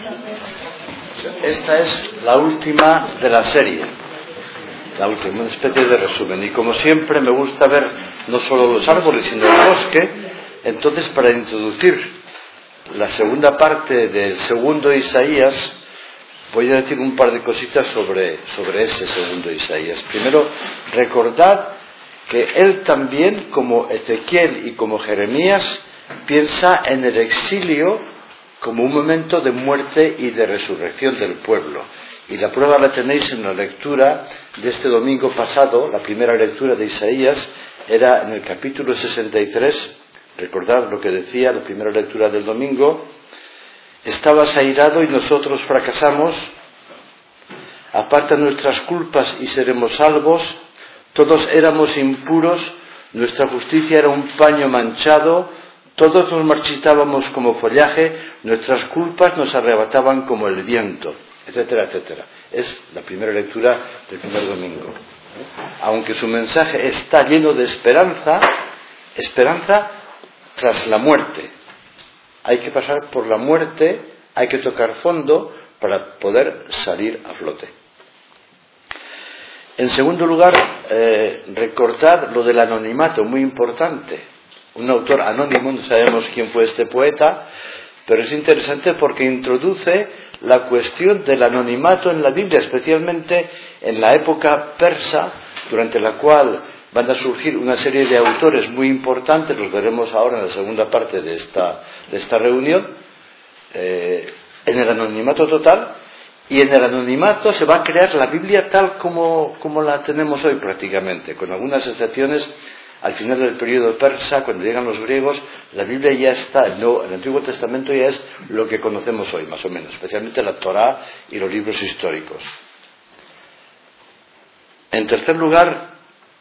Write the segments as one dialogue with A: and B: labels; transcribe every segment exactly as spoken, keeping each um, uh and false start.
A: Esta es la última de la serie, la última, una especie de resumen. Y como siempre me gusta ver no solo los árboles, sino el bosque. Entonces, para introducir la segunda parte del segundo Isaías, voy a decir un par de cositas sobre, sobre ese segundo Isaías. Primero, recordad que él también, como Ezequiel y como Jeremías, piensa en el exilio como un momento de muerte y de resurrección del pueblo. Y la prueba la tenéis en la lectura de este domingo pasado. La primera lectura de Isaías era en el capítulo sesenta y tres. Recordad lo que decía la primera lectura del domingo. Estabas airado y nosotros fracasamos. Aparta nuestras culpas y seremos salvos. Todos éramos impuros. Nuestra justicia era un paño manchado. Todos nos marchitábamos como follaje. Nuestras culpas nos arrebataban como el viento, etcétera, etcétera. Es la primera lectura del primer domingo. Aunque su mensaje está lleno de esperanza, esperanza tras la muerte. Hay que pasar por la muerte, hay que tocar fondo para poder salir a flote. En segundo lugar, eh, recordad lo del anonimato, muy importante. Un autor anónimo, no sabemos quién fue este poeta, pero es interesante porque introduce la cuestión del anonimato en la Biblia, especialmente en la época persa, durante la cual van a surgir una serie de autores muy importantes, los veremos ahora en la segunda parte de esta, de esta reunión, eh, en el anonimato total, y en el anonimato se va a crear la Biblia tal como, como la tenemos hoy prácticamente, con algunas excepciones. Al final del periodo persa, cuando llegan los griegos, la Biblia ya está, no, el Antiguo Testamento ya es lo que conocemos hoy, más o menos, especialmente la Torá y los libros históricos. En tercer lugar,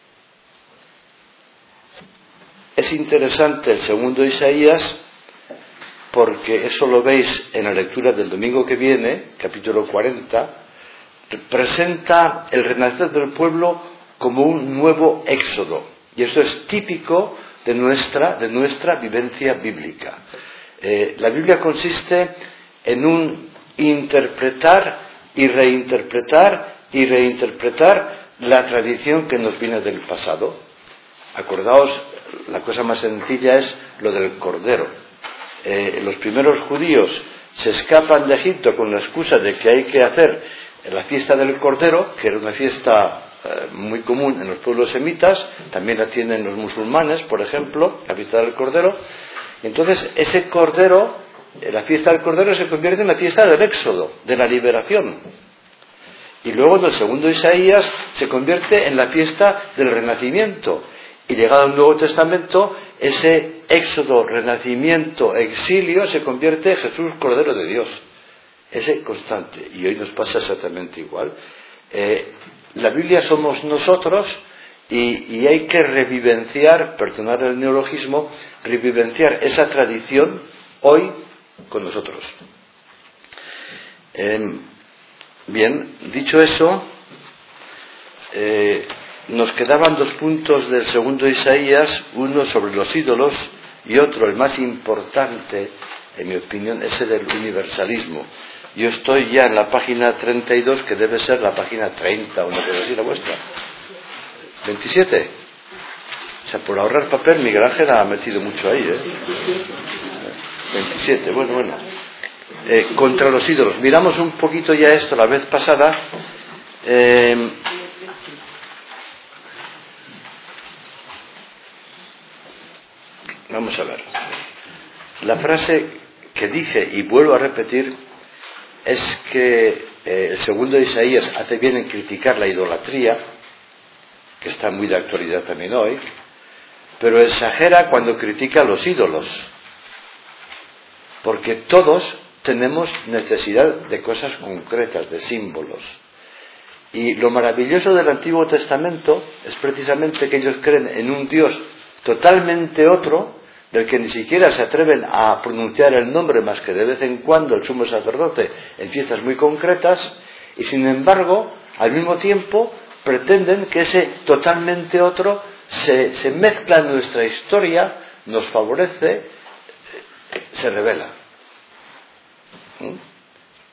A: es interesante el segundo Isaías, porque eso lo veis en la lectura del domingo que viene, capítulo cuarenta, presenta el renacer del pueblo como un nuevo éxodo. Y eso es típico de nuestra, de nuestra vivencia bíblica. Eh, la Biblia consiste en un interpretar y reinterpretar y reinterpretar la tradición que nos viene del pasado. Acordaos, la cosa más sencilla es lo del Cordero. Eh, los primeros judíos se escapan de Egipto con la excusa de que hay que hacer la fiesta del Cordero, que era una fiesta muy común en los pueblos semitas, también la tienen los musulmanes, por ejemplo, la fiesta del Cordero. Entonces, ese Cordero, la fiesta del Cordero se convierte en la fiesta del Éxodo, de la liberación. Y luego en el segundo Isaías se convierte en la fiesta del Renacimiento. Y llegado al Nuevo Testamento, ese Éxodo, Renacimiento, exilio, se convierte en Jesús, Cordero de Dios. Ese constante. Y hoy nos pasa exactamente igual. Eh, La Biblia somos nosotros y, y hay que revivenciar, perdonad el neologismo, revivenciar esa tradición hoy con nosotros. Eh, bien, dicho eso, eh, nos quedaban dos puntos del segundo Isaías, uno sobre los ídolos y otro, el más importante, en mi opinión, ese del universalismo. Yo estoy ya en la página treinta y dos, que debe ser la página treinta, o no sé si la vuestra. ¿veintisiete? O sea, por ahorrar papel, Miguel Ángel ha metido mucho ahí, ¿eh? veintisiete, bueno, bueno. Eh, contra los ídolos. Miramos un poquito ya esto la vez pasada. Eh, vamos a ver. La frase que dice, y vuelvo a repetir, es que eh, el segundo Isaías hace bien en criticar la idolatría, que está muy de actualidad también hoy, pero exagera cuando critica los ídolos, porque todos tenemos necesidad de cosas concretas, de símbolos. Y lo maravilloso del Antiguo Testamento es precisamente que ellos creen en un Dios totalmente otro, del que ni siquiera se atreven a pronunciar el nombre más que de vez en cuando el sumo sacerdote en fiestas muy concretas, y sin embargo, al mismo tiempo, pretenden que ese totalmente otro se, se mezcla en nuestra historia, nos favorece, se revela. ¿Mm?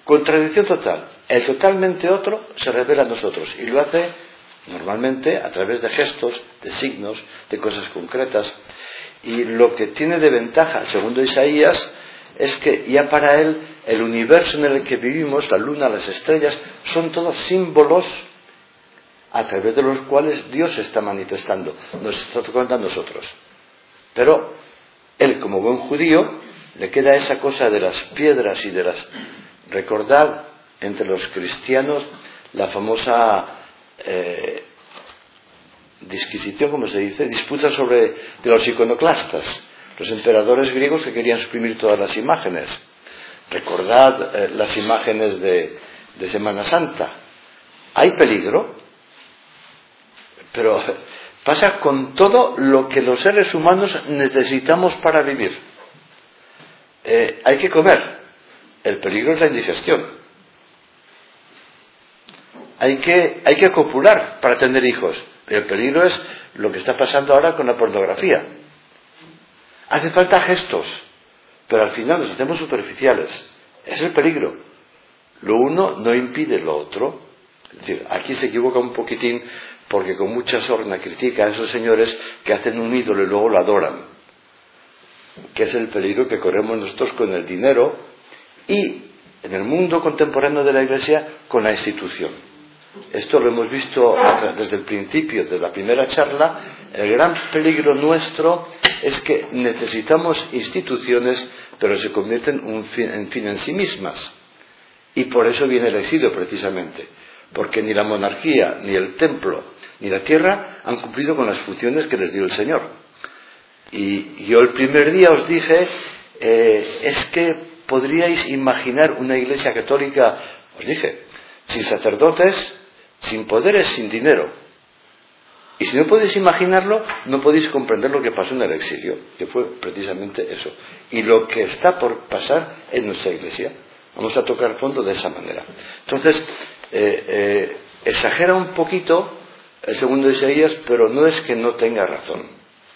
A: Contradicción total. El totalmente otro se revela a nosotros y lo hace normalmente a través de gestos, de signos, de cosas concretas. Y lo que tiene de ventaja, segundo Isaías, es que ya para él el universo en el que vivimos, la luna, las estrellas, son todos símbolos a través de los cuales Dios se está manifestando, nos está tocando a nosotros. Pero él, como buen judío, le queda esa cosa de las piedras y de las... Recordad, entre los cristianos, la famosa eh, disquisición, como se dice, disputa sobre de los iconoclastas, los emperadores griegos que querían suprimir todas las imágenes. Recordad eh, las imágenes de, de Semana Santa. Hay peligro, pero pasa con todo lo que los seres humanos necesitamos para vivir. Eh, hay que comer. El peligro es la indigestión. Hay que, hay que copular para tener hijos. El peligro es lo que está pasando ahora con la pornografía. Hace falta gestos, pero al final nos hacemos superficiales. Es el peligro. Lo uno no impide lo otro. Es decir, aquí se equivoca un poquitín porque con mucha sorna critica a esos señores que hacen un ídolo y luego lo adoran. Que es el peligro que corremos nosotros con el dinero y en el mundo contemporáneo de la Iglesia con la institución. Esto lo hemos visto desde el principio, desde la primera charla. El gran peligro nuestro es que necesitamos instituciones, pero se convierten en fin en sí mismas. Y por eso viene el exilio precisamente, porque ni la monarquía, ni el templo, ni la tierra han cumplido con las funciones que les dio el Señor. Y yo el primer día os dije, eh, es que podríais imaginar una iglesia católica, os dije, sin sacerdotes, sin poderes, sin dinero. Y si no podéis imaginarlo, no podéis comprender lo que pasó en el exilio, que fue precisamente eso. Y lo que está por pasar en nuestra iglesia. Vamos a tocar fondo de esa manera. Entonces, eh, eh, exagera un poquito el segundo Isaías, pero no es que no tenga razón.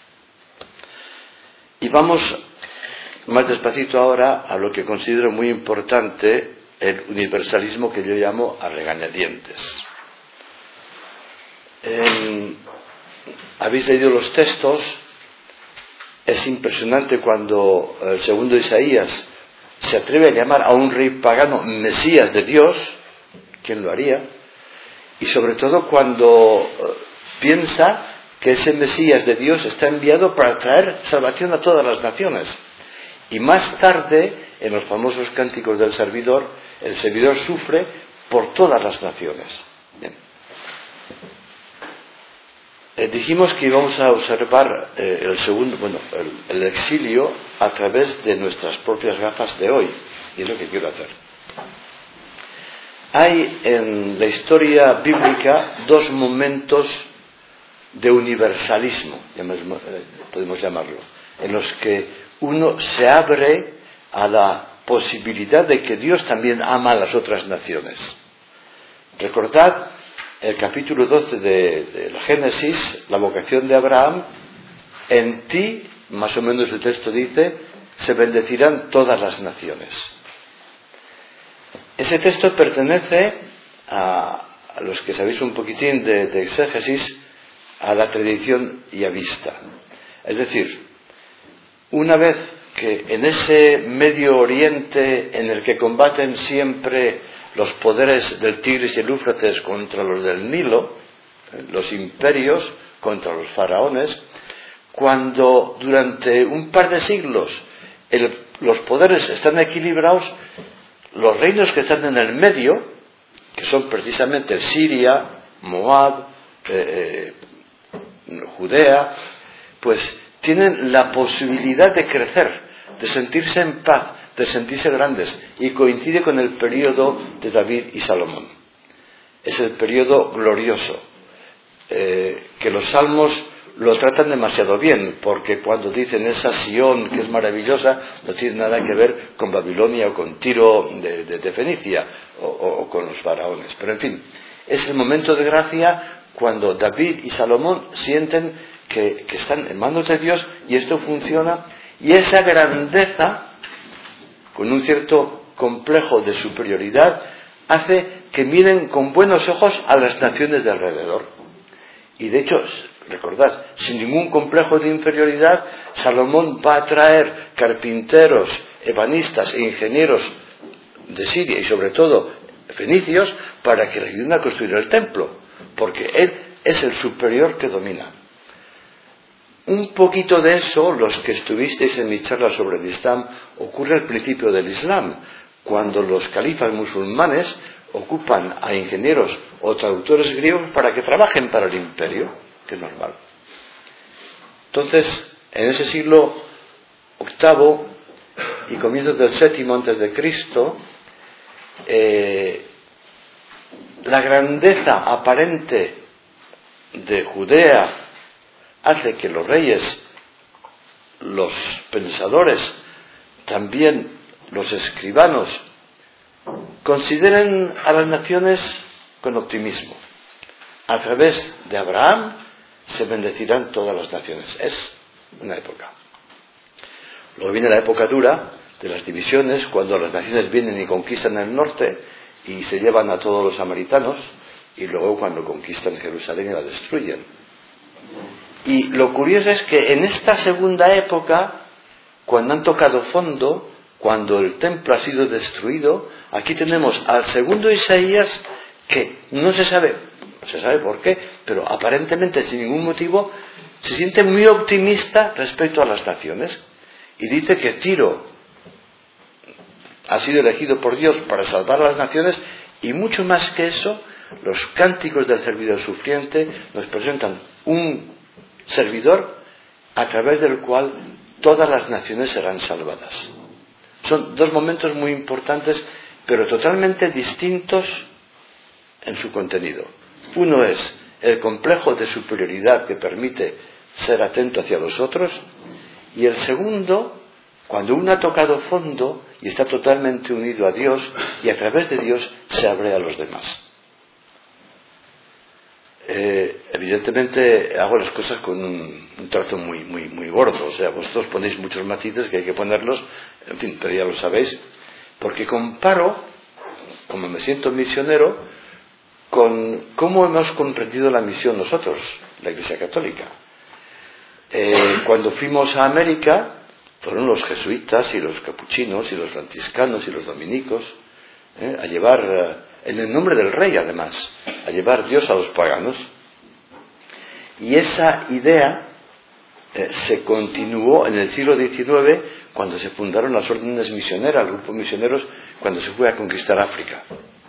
A: Y vamos más despacito ahora a lo que considero muy importante, el universalismo que yo llamo a regañadientes. Eh, Habéis leído los textos. Es impresionante cuando el segundo Isaías se atreve a llamar a un rey pagano Mesías de Dios. ¿Quién lo haría? Y sobre todo cuando piensa que ese Mesías de Dios está enviado para traer salvación a todas las naciones. Y más tarde, en los famosos cánticos del servidor, el servidor sufre por todas las naciones. Bien. Eh, dijimos que íbamos a observar eh, el segundo, bueno, el, el exilio a través de nuestras propias gafas de hoy, y es lo que quiero hacer. Hay en la historia bíblica dos momentos de universalismo, podemos llamarlo, en los que uno se abre a la posibilidad de que Dios también ama a las otras naciones. Recordad el capítulo doce de, de la Génesis, la vocación de Abraham: en ti, más o menos el texto dice, se bendecirán todas las naciones. Ese texto pertenece a, a los que sabéis un poquitín de, de exégesis, a la tradición yavista. Es decir, una vez que en ese Medio Oriente en el que combaten siempre los poderes del Tigris y el Éufrates contra los del Nilo, los imperios contra los faraones, cuando durante un par de siglos el, los poderes están equilibrados, los reinos que están en el medio, que son precisamente Siria, Moab, eh, eh, Judea, pues tienen la posibilidad de crecer, de sentirse en paz, de sentirse grandes, y coincide con el periodo de David y Salomón. Es el periodo glorioso, eh, que los salmos lo tratan demasiado bien, porque cuando dicen esa Sión que es maravillosa, no tiene nada que ver con Babilonia o con Tiro de, de, de Fenicia o, o, o con los faraones. Pero en fin, es el momento de gracia cuando David y Salomón sienten que, que están en manos de Dios y esto funciona, y esa grandeza, con un cierto complejo de superioridad hace que miren con buenos ojos a las naciones de alrededor. Y de hecho, recordad, sin ningún complejo de inferioridad, Salomón va a traer carpinteros, ebanistas e ingenieros de Siria y sobre todo fenicios para que le ayuden a construir el templo, porque él es el superior que domina. Un poquito de eso, los que estuvisteis en mi charla sobre el Islam, ocurre al principio del Islam, cuando los califas musulmanes ocupan a ingenieros o traductores griegos para que trabajen para el imperio, que es normal. Entonces, en ese siglo octavo y comienzos del séptimo antes de Cristo, eh, la grandeza aparente de Judea hace que los reyes, los pensadores, también los escribanos, consideren a las naciones con optimismo. A través de Abraham se bendecirán todas las naciones. Es una época. Luego viene la época dura de las divisiones, cuando las naciones vienen y conquistan el norte y se llevan a todos los samaritanos, y luego cuando conquistan Jerusalén y la destruyen. Y lo curioso es que en esta segunda época, cuando han tocado fondo, cuando el templo ha sido destruido, aquí tenemos al segundo Isaías que no se sabe, no se sabe por qué, pero aparentemente sin ningún motivo, se siente muy optimista respecto a las naciones. Y dice que Tiro ha sido elegido por Dios para salvar a las naciones, y mucho más que eso, los cánticos del servidor sufriente nos presentan un servidor a través del cual todas las naciones serán salvadas. Son dos momentos muy importantes, pero totalmente distintos en su contenido. Uno es el complejo de superioridad que permite ser atento hacia los otros, y el segundo, cuando uno ha tocado fondo y está totalmente unido a Dios, y a través de Dios se abre a los demás. Eh, evidentemente hago las cosas con un, un trazo muy, muy, muy gordo, o sea, vosotros ponéis muchos matices que hay que ponerlos, en fin, pero ya lo sabéis, porque comparo, como me siento misionero, con cómo hemos comprendido la misión nosotros, la Iglesia Católica. Eh, cuando fuimos a América, fueron los jesuitas y los capuchinos y los franciscanos y los dominicos eh, a llevar, eh, en el nombre del rey además, a llevar Dios a los paganos. Y esa idea eh, se continuó en el siglo diecinueve, cuando se fundaron las órdenes misioneras, el grupo misioneros, cuando se fue a conquistar África.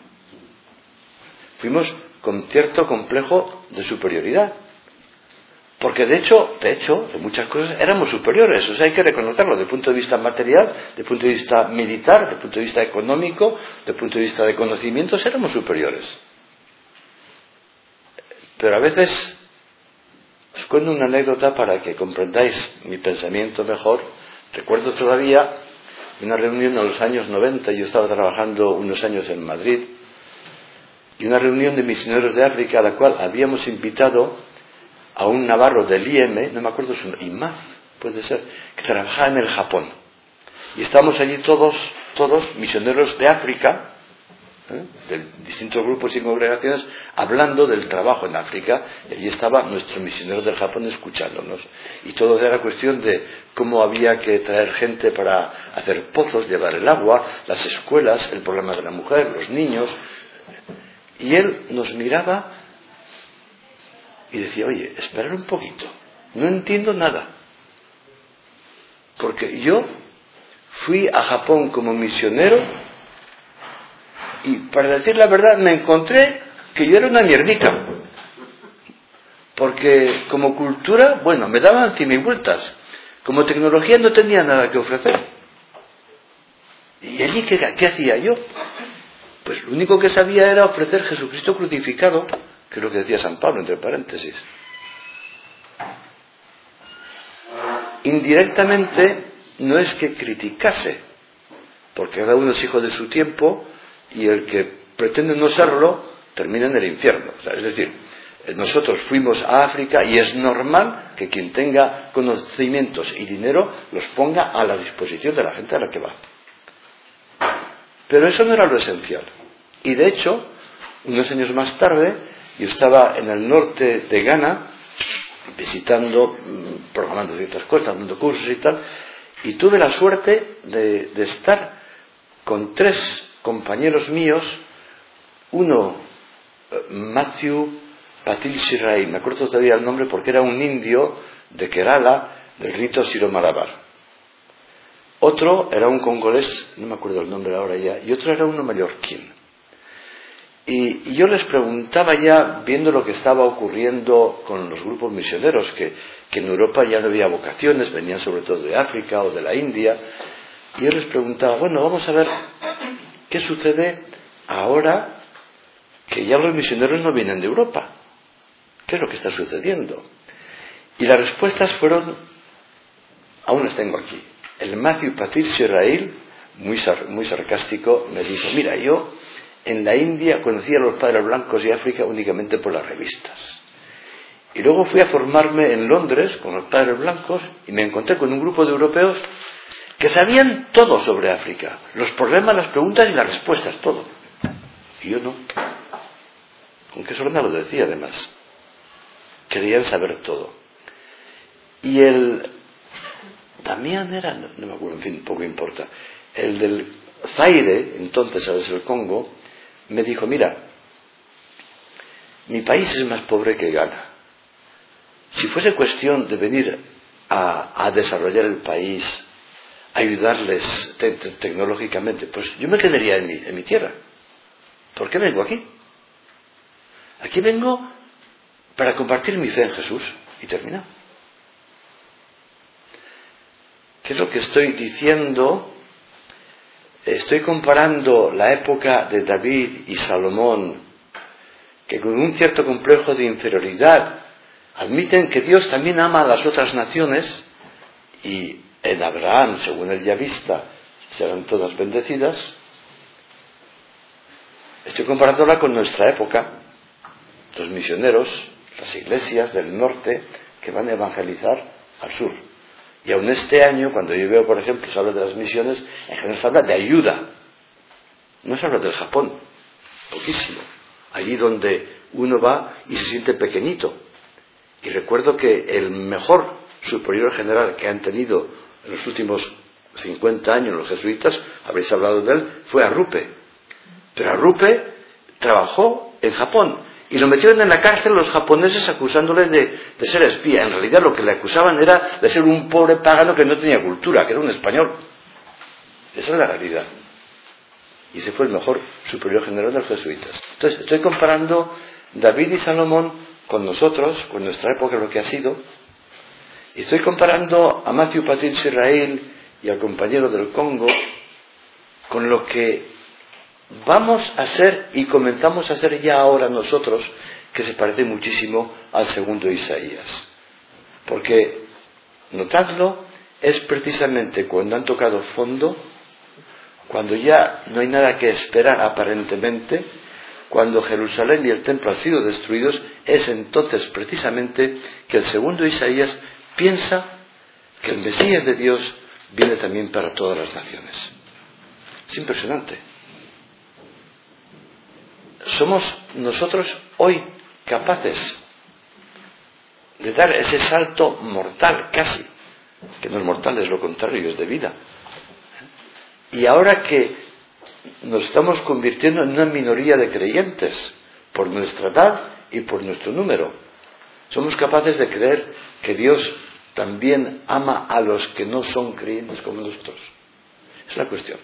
A: Fuimos con cierto complejo de superioridad, porque de hecho, de hecho, de muchas cosas éramos superiores, o sea, hay que reconocerlo, desde el punto de vista material, desde el punto de vista militar, desde el punto de vista económico, desde el punto de vista de conocimientos, éramos superiores. Pero a veces, os cuento una anécdota para que comprendáis mi pensamiento mejor. Recuerdo todavía una reunión en los años noventa, yo estaba trabajando unos años en Madrid, y una reunión de misioneros de África a la cual habíamos invitado a un navarro del I M, no me acuerdo su nombre, Imaf, puede ser, que trabajaba en el Japón. Y estábamos allí todos, todos misioneros de África, ¿eh? de distintos grupos y congregaciones, hablando del trabajo en África, y allí estaba nuestro misionero del Japón escuchándonos. Y todo era cuestión de cómo había que traer gente para hacer pozos, llevar el agua, las escuelas, el problema de la mujer, los niños. Y él nos miraba y decía, oye, esperad un poquito, no entiendo nada. Porque yo fui a Japón como misionero y, para decir la verdad, me encontré que yo era una mierdica. Porque como cultura, bueno, me daban cien mil vueltas. Como tecnología no tenía nada que ofrecer. ¿Y allí qué, qué hacía yo? Pues lo único que sabía era ofrecer Jesucristo crucificado, que es lo que decía San Pablo, entre paréntesis. Indirectamente, no es que criticase, porque cada uno es hijo de su tiempo, y el que pretende no serlo, termina en el infierno. O sea, es decir, nosotros fuimos a África y es normal que quien tenga conocimientos y dinero los ponga a la disposición de la gente a la que va. Pero eso no era lo esencial. Y de hecho, unos años más tarde, yo estaba en el norte de Ghana, visitando, programando ciertas cosas, dando cursos y tal, y tuve la suerte de, de estar con tres compañeros míos, uno, Matthew Patil Shirai, me acuerdo todavía el nombre porque era un indio de Kerala, del rito Siro-Malabar. Otro era un congolés, no me acuerdo el nombre ahora ya, y otro era uno mallorquín. Y, y yo les preguntaba ya, viendo lo que estaba ocurriendo con los grupos misioneros, que, que en Europa ya no había vocaciones, venían sobre todo de África o de la India, y yo les preguntaba, bueno, vamos a ver qué sucede ahora que ya los misioneros no vienen de Europa. ¿Qué es lo que está sucediendo? Y las respuestas fueron, aún las tengo aquí. El Matthew Patil Shirai, muy, sar, muy sarcástico, me dijo, mira, yo en la India conocía a los padres blancos y África únicamente por las revistas. Y luego fui a formarme en Londres con los padres blancos y me encontré con un grupo de europeos que sabían todo sobre África. Los problemas, las preguntas y las respuestas, todo. Y yo no. Aunque eso no lo decía además. Querían saber todo. Y el... Damián era, no, no me acuerdo, en fin, poco importa. El del Zaire, entonces, ¿sabes? El Congo, me dijo, mira, mi país es más pobre que Ghana. Si fuese cuestión de venir a, a desarrollar el país, ayudarles te, te, tecnológicamente, pues yo me quedaría en mi, en mi tierra. ¿Por qué vengo aquí? Aquí vengo para compartir mi fe en Jesús y terminar. ¿Qué es lo que estoy diciendo? Estoy comparando la época de David y Salomón, que con un cierto complejo de inferioridad admiten que Dios también ama a las otras naciones, y en Abraham, según el Yavista, serán todas bendecidas. Estoy comparándola con nuestra época, los misioneros, las iglesias del norte que van a evangelizar al sur. Y aún este año, cuando yo veo, por ejemplo, se habla de las misiones, en general se habla de ayuda. No se habla del Japón, poquísimo. Allí donde uno va y se siente pequeñito. Y recuerdo que el mejor superior general que han tenido en los últimos cincuenta años los jesuitas, habréis hablado de él, fue Arrupe. Pero Arrupe trabajó en Japón. Y lo metieron en la cárcel los japoneses acusándole de, de ser espía. En realidad lo que le acusaban era de ser un pobre pagano que no tenía cultura, que era un español. Esa es la realidad. Y ese fue el mejor superior general de los jesuitas. Entonces, estoy comparando David y Salomón con nosotros, con nuestra época, lo que ha sido. Y estoy comparando a Matthew Patil Shirai y al compañero del Congo con lo que vamos a hacer y comenzamos a hacer ya ahora nosotros, que se parece muchísimo al segundo Isaías. Porque, notadlo, es precisamente cuando han tocado fondo, cuando ya no hay nada que esperar aparentemente, cuando Jerusalén y el templo han sido destruidos, es entonces precisamente que el segundo Isaías piensa que el Mesías de Dios viene también para todas las naciones. Es impresionante. Somos nosotros hoy capaces de dar ese salto mortal, casi, que no es mortal, es lo contrario, es de vida. Y ahora que nos estamos convirtiendo en una minoría de creyentes, por nuestra edad y por nuestro número, somos capaces de creer que Dios también ama a los que no son creyentes como nosotros. Es la cuestión.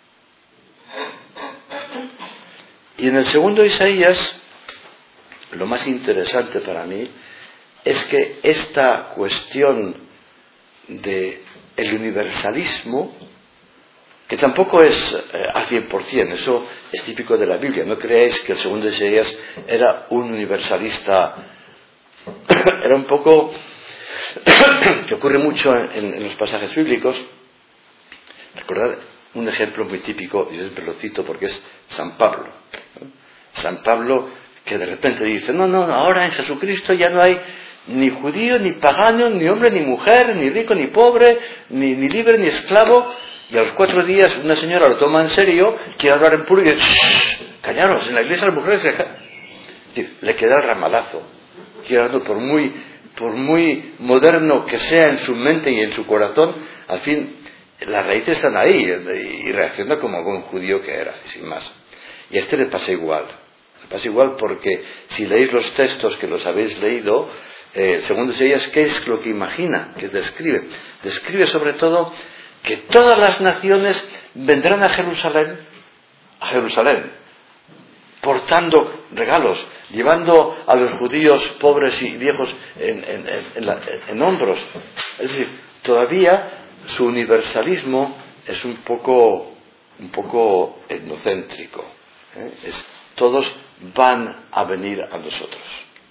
A: Y en el segundo Isaías, lo más interesante para mí es que esta cuestión de el universalismo, que tampoco es eh, al cien por cien, eso es típico de la Biblia. No creáis que el segundo Isaías era un universalista, era un poco, que ocurre mucho en, en los pasajes bíblicos. Recordad un ejemplo muy típico, y yo siempre lo cito porque es San Pablo. ¿no? San Pablo que de repente dice, no, no, ahora en Jesucristo ya no hay ni judío, ni pagano, ni hombre, ni mujer, ni rico, ni pobre, ni, ni libre, ni esclavo. Y a los cuatro días una señora lo toma en serio, quiere hablar en público y dice, ¡shh! Callaros, en la iglesia las mujeres... Es decir, le queda el ramalazo. Quiere hablar por muy, por muy moderno que sea en su mente y en su corazón, al fin, las raíces están ahí, y reacciona como buen judío que era, sin más. Y a este le pasa igual. Le pasa igual porque si leéis los textos que los habéis leído, eh, segundo Isaías, ¿qué es lo que imagina? ¿Qué describe? Describe sobre todo que todas las naciones vendrán a Jerusalén, a Jerusalén, portando regalos, llevando a los judíos pobres y viejos en, en, en, en, la, en hombros. Es decir, todavía su universalismo es un poco, un poco etnocéntrico. ¿eh? Es, todos van a venir a nosotros.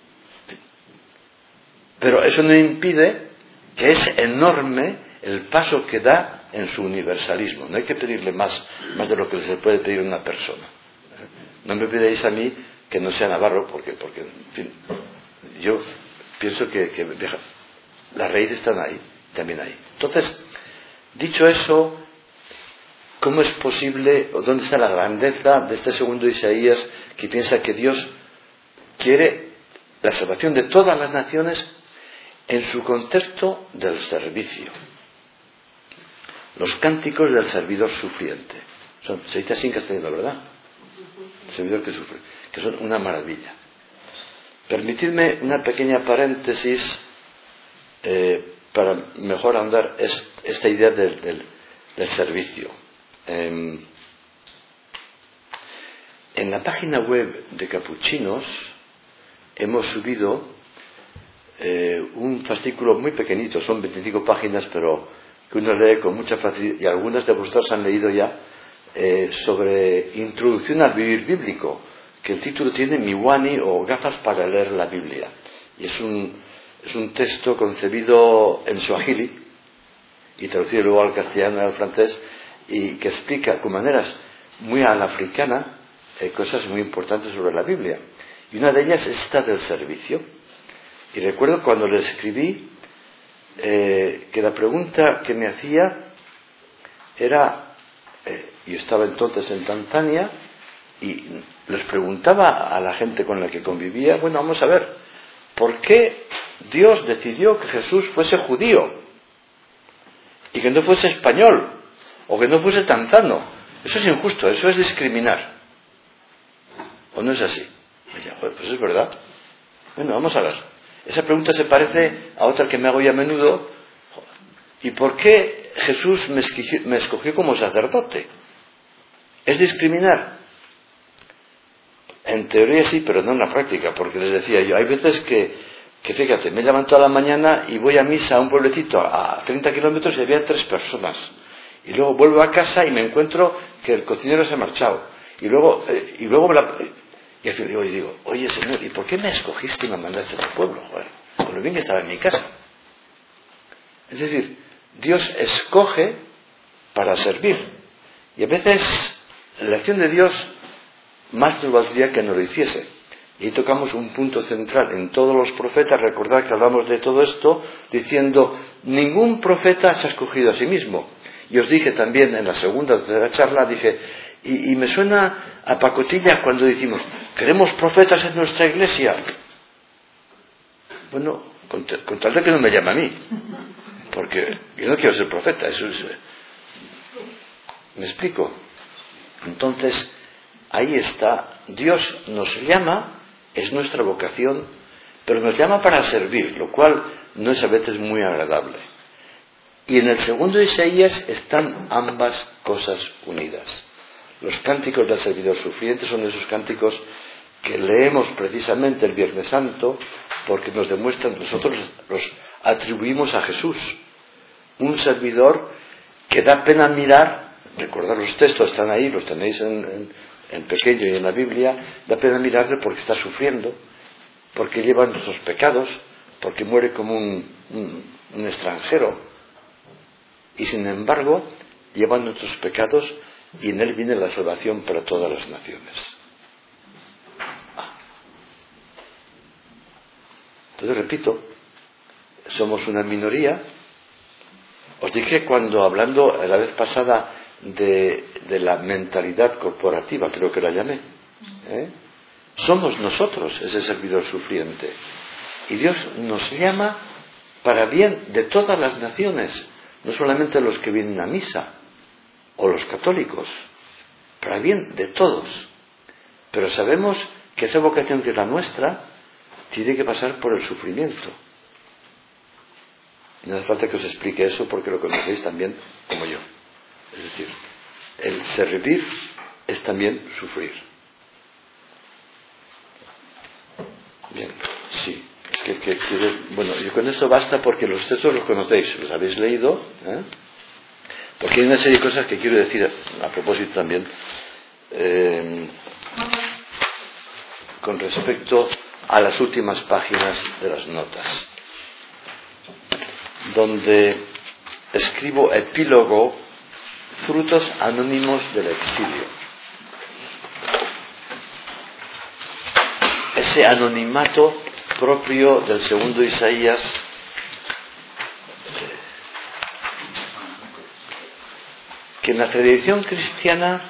A: Pero eso no impide que es enorme el paso que da en su universalismo. No hay que pedirle más, más de lo que se puede pedir a una persona. No me pidáis a mí que no sea navarro, porque, porque en fin, yo pienso que, que las raíces están ahí, también ahí. Entonces, dicho eso, ¿cómo es posible, o dónde está la grandeza de este segundo Isaías que piensa que Dios quiere la salvación de todas las naciones en su contexto del servicio? Los cánticos del servidor sufriente. Son, se dice así en castellano, ¿verdad? El servidor que sufre, que son una maravilla. Permitidme una pequeña paréntesis eh, para mejor andar es, esta idea del, del, del servicio. Eh, en la página web de Capuchinos hemos subido eh, un fascículo muy pequeñito, son veinticinco páginas, pero que uno lee con mucha facilidad, y algunas de vosotros han leído ya, eh, sobre Introducción al Vivir Bíblico, que el título tiene Miwani o Gafas para leer la Biblia. Y es un, es un texto concebido en suajili y traducido luego al castellano y al francés, y que explica con maneras muy a la africana eh, cosas muy importantes sobre la Biblia. Y una de ellas es esta del servicio. Y recuerdo cuando le escribí eh, que la pregunta que me hacía era, eh, yo estaba entonces en Tanzania y les preguntaba a la gente con la que convivía, bueno, vamos a ver, ¿por qué Dios decidió que Jesús fuese judío y que no fuese español o que no fuese tanzano? Eso es injusto, eso es discriminar. ¿O no es así? Y yo, pues es verdad. Bueno, vamos a ver. Esa pregunta se parece a otra que me hago ya a menudo. ¿Y por qué Jesús me escogió, me escogió como sacerdote? ¿Es discriminar? En teoría sí, pero no en la práctica, porque les decía yo, hay veces que, que fíjate, me levanto a la mañana y voy a misa a un pueblecito a treinta kilómetros y había tres personas. Y luego vuelvo a casa y me encuentro que el cocinero se ha marchado. Y luego, eh, y luego me la... Y al final yo digo, oye Señor, ¿y por qué me escogiste y me mandaste a este pueblo? Joder, con lo bien que estaba en mi casa. Es decir, Dios escoge para servir. Y a veces la acción de Dios más nos valdría que no lo hiciese. Y ahí tocamos un punto central en todos los profetas. Recordad que hablamos de todo esto diciendo, ningún profeta se ha escogido a sí mismo. Y os dije también en la segunda o tercera charla, dije, y, y me suena a pacotilla cuando decimos, queremos profetas en nuestra iglesia. Bueno, con, con tal de que no me llame a mí, porque yo no quiero ser profeta, eso es... ¿Me explico? Entonces, ahí está, Dios nos llama, es nuestra vocación, pero nos llama para servir, lo cual no es a veces muy agradable. Y en el segundo Isaías están ambas cosas unidas. Los cánticos del servidor sufriente son esos cánticos que leemos precisamente el Viernes Santo porque nos demuestran, nosotros los atribuimos a Jesús, un servidor que da pena mirar. Recordad, los textos están ahí, los tenéis en, en, en pequeño y en la Biblia. Da pena mirarle porque está sufriendo, porque lleva nuestros pecados, porque muere como un, un, un extranjero. Y sin embargo, lleva nuestros pecados y en él viene la salvación para todas las naciones. Ah. Entonces, repito, somos una minoría, Os dije cuando, hablando la vez pasada de, de la mentalidad corporativa, creo que la llamé, ¿eh? Somos nosotros ese servidor sufriente. Y Dios nos llama para bien de todas las naciones, no solamente los que vienen a misa o los católicos, para bien de todos. Pero sabemos que esa vocación que es la nuestra tiene que pasar por el sufrimiento. No hace falta que os explique eso porque lo conocéis también como yo. Es decir, el servir es también sufrir. Bien, sí. Que, que, que, bueno, yo con esto basta porque los textos los conocéis, los habéis leído, ¿eh? Porque hay una serie de cosas que quiero decir a propósito también eh, con respecto a las últimas páginas de las notas, donde escribo epílogo, frutos anónimos del exilio. Ese anonimato propio del segundo Isaías, que en la tradición cristiana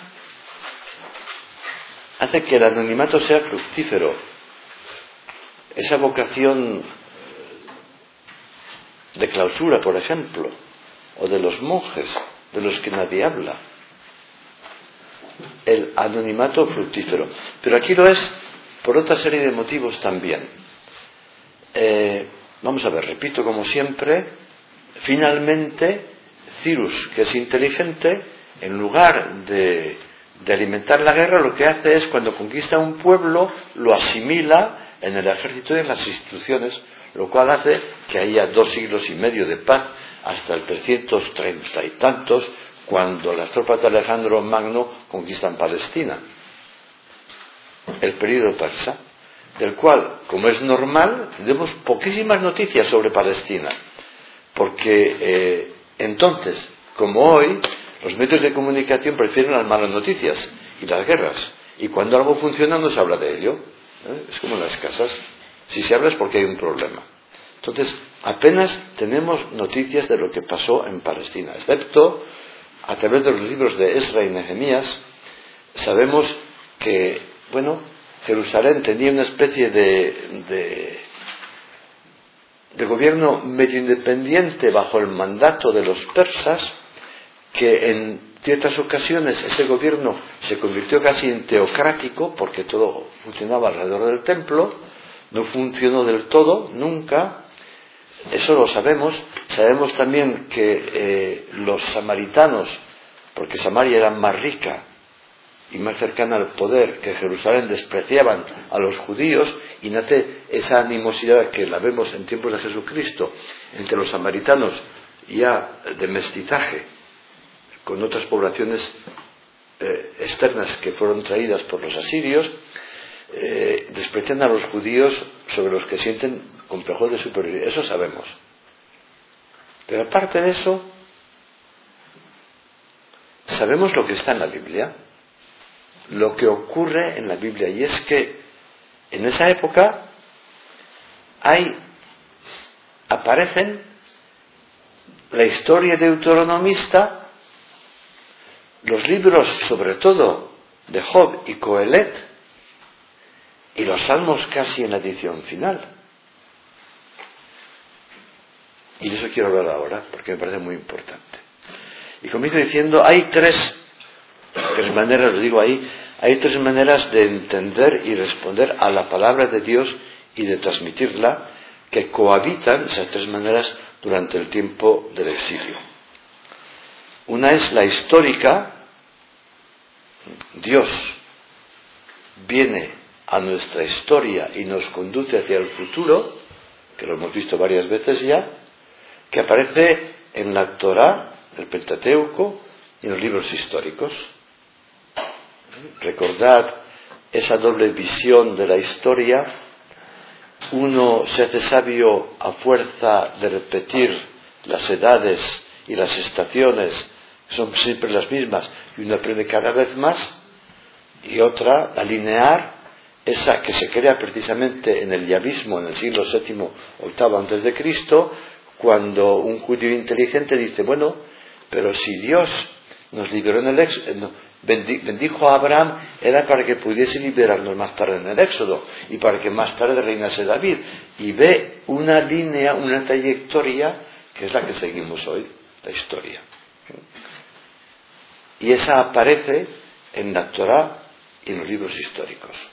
A: hace que el anonimato sea fructífero. Esa vocación de clausura, por ejemplo, o de los monjes, de los que nadie habla. El anonimato fructífero. Pero aquí lo es por otra serie de motivos también. Eh, vamos a ver, repito como siempre, finalmente Cyrus, que es inteligente, en lugar de, de alimentar la guerra, lo que hace es, cuando conquista un pueblo, lo asimila en el ejército y en las instituciones, lo cual hace que haya dos siglos y medio de paz hasta el trescientos treinta y tantos, cuando las tropas de Alejandro Magno conquistan Palestina, el período persa, del cual, como es normal, tenemos poquísimas noticias sobre Palestina, porque eh, entonces, como hoy, los medios de comunicación prefieren las malas noticias y las guerras, y cuando algo funciona no se habla de ello, ¿eh? Es como en las casas, si se habla es porque hay un problema. Entonces, apenas tenemos noticias de lo que pasó en Palestina, excepto a través de los libros de Esra y Nehemías. Sabemos que, bueno, Jerusalén tenía una especie de, de, de gobierno medio independiente bajo el mandato de los persas, que en ciertas ocasiones ese gobierno se convirtió casi en teocrático, porque todo funcionaba alrededor del templo, no funcionó del todo, nunca. Eso lo sabemos. Sabemos también que eh, los samaritanos, porque Samaria era más rica y más cercana al poder que Jerusalén, despreciaban a los judíos, y nace esa animosidad que la vemos en tiempos de Jesucristo entre los samaritanos, ya de mestizaje con otras poblaciones eh, externas que fueron traídas por los asirios, eh, desprecian a los judíos sobre los que sienten complejos de superioridad. Eso sabemos. Pero aparte de eso, sabemos lo que está en la Biblia, lo que ocurre en la Biblia, y es que en esa época hay, aparecen la historia deuteronomista, los libros sobre todo de Job y Coelet, y los salmos casi en la edición final. Y de eso quiero hablar ahora, porque me parece muy importante. Y comienzo diciendo, hay tres, tres maneras, lo digo ahí, hay tres maneras de entender y responder a la palabra de Dios y de transmitirla, que cohabitan esas tres maneras durante el tiempo del exilio. Una es la histórica. Dios viene a nuestra historia y nos conduce hacia el futuro, que lo hemos visto varias veces ya, que aparece en la Torá, el Pentateuco y en los libros históricos. Recordad esa doble visión de la historia. Uno se hace sabio a fuerza de repetir las edades y las estaciones, son siempre las mismas, y uno aprende cada vez más. Y otra, la lineal, esa que se crea precisamente en el yavismo en el siglo séptimo, octavo antes de Cristo, cuando un judío inteligente dice, bueno, pero si Dios nos liberó en el Éxodo, bendijo a Abraham, era para que pudiese liberarnos más tarde en el Éxodo y para que más tarde reinase David, y ve una línea, una trayectoria que es la que seguimos hoy, la historia, y esa aparece en la Torá y en los libros históricos.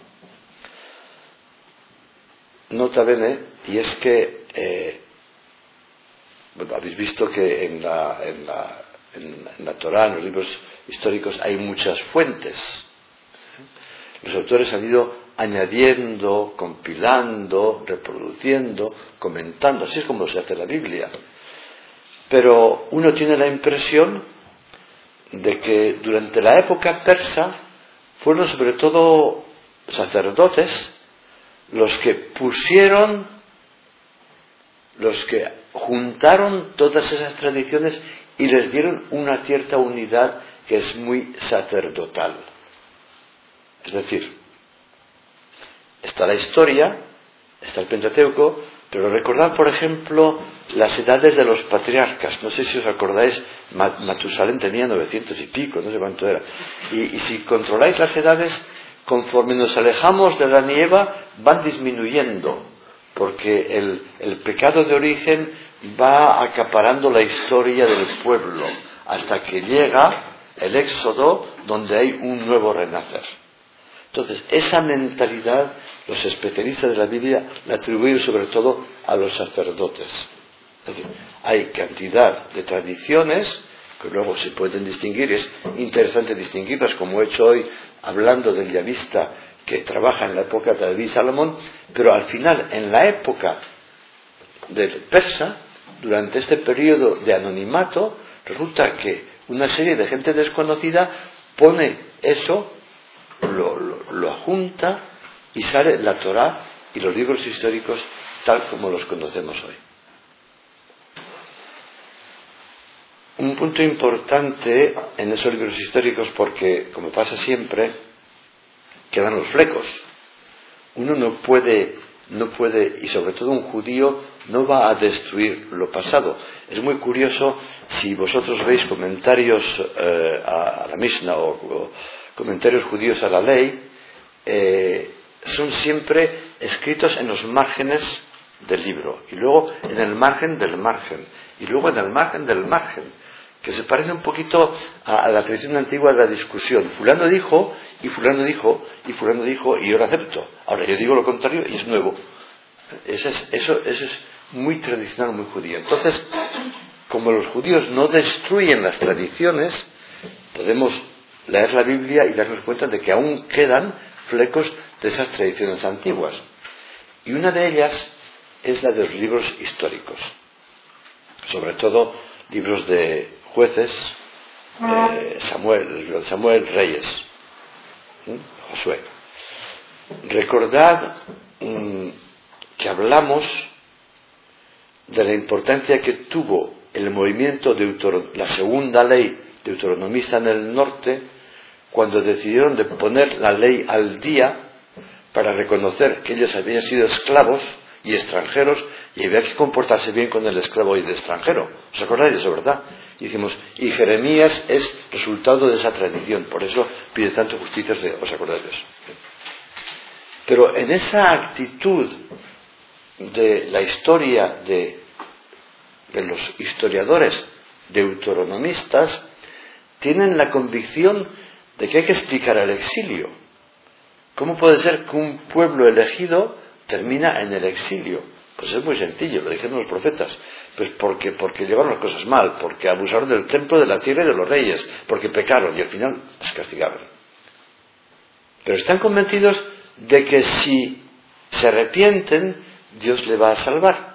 A: Nota bene, y es que eh, bueno, habéis visto que en la, en la, en, en la Torá, en los libros históricos, hay muchas fuentes. Los autores han ido añadiendo, compilando, reproduciendo, comentando, así es como se hace la Biblia. Pero uno tiene la impresión de que durante la época persa fueron sobre todo sacerdotes los que pusieron, los que juntaron todas esas tradiciones y les dieron una cierta unidad que es muy sacerdotal. Es decir, está la historia, está el Pentateuco, pero recordad, por ejemplo, las edades de los patriarcas. No sé si os acordáis, Matusalén tenía novecientos y pico, no sé cuánto era. Y, y si controláis las edades, conforme nos alejamos de Adán y Eva, van disminuyendo, porque el, el pecado de origen va acaparando la historia del pueblo, hasta que llega el Éxodo, donde hay un nuevo renacer. Entonces, esa mentalidad, los especialistas de la Biblia la atribuyen sobre todo a los sacerdotes. Es decir, hay cantidad de tradiciones que luego se pueden distinguir, es interesante distinguirlas, como he hecho hoy hablando del yavista que trabaja en la época de David y Salomón, pero al final, en la época del persa, durante este periodo de anonimato, resulta que una serie de gente desconocida pone eso, lo, lo, lo junta y sale la Torá y los libros históricos tal como los conocemos hoy. Un punto importante en esos libros históricos, porque, como pasa siempre, quedan los flecos. Uno no puede, no puede, y sobre todo un judío, no va a destruir lo pasado. Es muy curioso, si vosotros veis comentarios eh, a la Mishnah o, o comentarios judíos a la ley, eh, son siempre escritos en los márgenes del libro, y luego en el margen del margen, y luego en el margen del margen, que se parece un poquito a, a la tradición antigua de la discusión. Fulano dijo, y fulano dijo, y fulano dijo, y yo lo acepto. Ahora yo digo lo contrario y es nuevo. Eso es, eso, eso es muy tradicional, muy judío. Entonces, como los judíos no destruyen las tradiciones, podemos leer la Biblia y darnos cuenta de que aún quedan flecos de esas tradiciones antiguas. Y una de ellas es la de los libros históricos, sobre todo libros de jueces, eh, Samuel, el libro de Samuel, Reyes, ¿sí? Josué. Recordad mmm, que hablamos de la importancia que tuvo el movimiento de la segunda ley deuteronomista en el norte, cuando decidieron de poner la ley al día para reconocer que ellos habían sido esclavos y extranjeros, y había que comportarse bien con el esclavo y el extranjero. ¿Os acordáis de eso, verdad? Y dijimos, y Jeremías es resultado de esa tradición, por eso pide tanto justicia. ¿Os acordáis de eso? Pero en esa actitud de la historia de, de los historiadores deuteronomistas, tienen la convicción de que hay que explicar el exilio. ¿Cómo puede ser que un pueblo elegido termina en el exilio? Pues es muy sencillo, lo dijeron los profetas. Pues porque, porque llevaron las cosas mal, porque abusaron del templo, de la tierra y de los reyes, porque pecaron y al final los castigaron. Pero están convencidos de que si se arrepienten, Dios le va a salvar.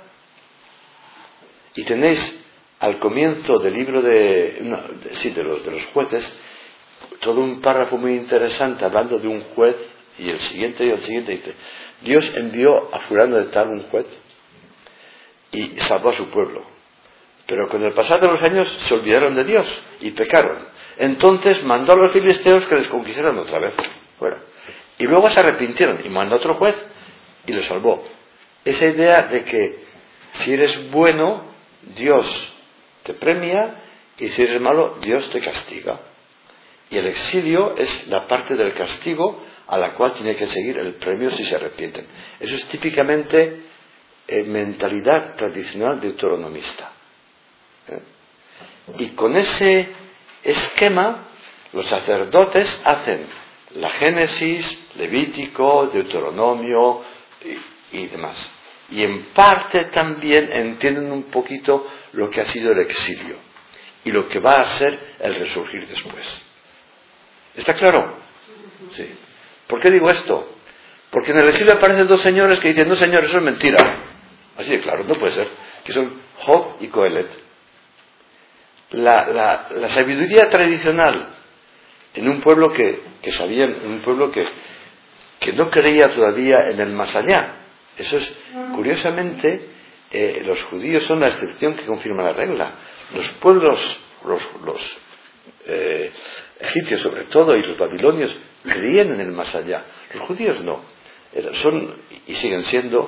A: Y tenéis al comienzo del libro de, no, de, sí, de, los, de los jueces, todo un párrafo muy interesante hablando de un juez, y el siguiente y el siguiente dice, Dios envió a fulano de tal un juez y salvó a su pueblo, pero con el pasar de los años se olvidaron de Dios y pecaron. Entonces mandó a los filisteos que les conquistaran otra vez. Bueno, y luego se arrepintieron y mandó a otro juez y los salvó. Esa idea de que Si eres bueno, Dios te premia, y si eres malo, Dios te castiga. Y el exilio es la parte del castigo a la cual tiene que seguir el premio si se arrepienten. Eso es típicamente eh, mentalidad tradicional deuteronomista. ¿Eh? Y con ese esquema, los sacerdotes hacen la Génesis, Levítico, Deuteronomio y, y demás. Y en parte también entienden un poquito lo que ha sido el exilio y lo que va a ser el resurgir después. ¿Está claro? Sí. ¿Por qué digo esto? Porque en el exilio aparecen dos señores que dicen, no señor, eso es mentira. Así de claro, no puede ser. Que son Job y Coelet. La, la, la sabiduría tradicional en un pueblo que, que sabían, en un pueblo que, que no creía todavía en el más allá. Eso es, curiosamente, eh, los judíos son la excepción que confirma la regla. Los pueblos, los, los eh, egipcios sobre todo, y los babilonios, creían en el más allá. Los judíos no. Son, y siguen siendo,